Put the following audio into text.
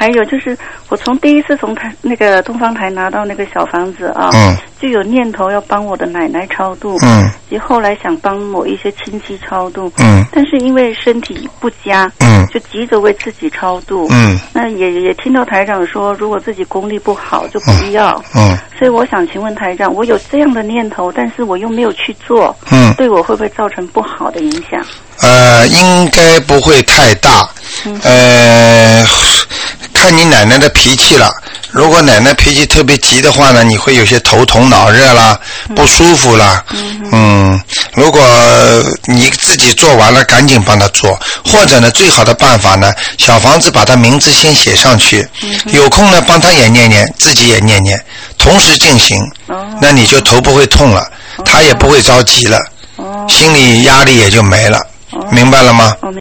还有就是我第一次从那个东方台拿到那个小房子啊，就有念头要帮我的奶奶超度，及后来想帮某一些亲戚超度，但是因为身体不佳，就急着为自己超度，那也听到台长说，如果自己功力不好就不要，所以我想请问台长，我有这样的念头，但是我又没有去做，对我会不会造成不好的影响？ 应该不会太大，看你奶奶的脾气了。如果奶奶脾气特别急的话呢，你会有些头痛脑热啦，不舒服啦。如果你自己做完了，赶紧帮她做，或者呢，最好的办法呢，小房子把她名字先写上去，有空呢帮她也念念，自己也念念，同时进行，那你就头不会痛了，她也不会着急了，心理压力也就没了，明白了吗？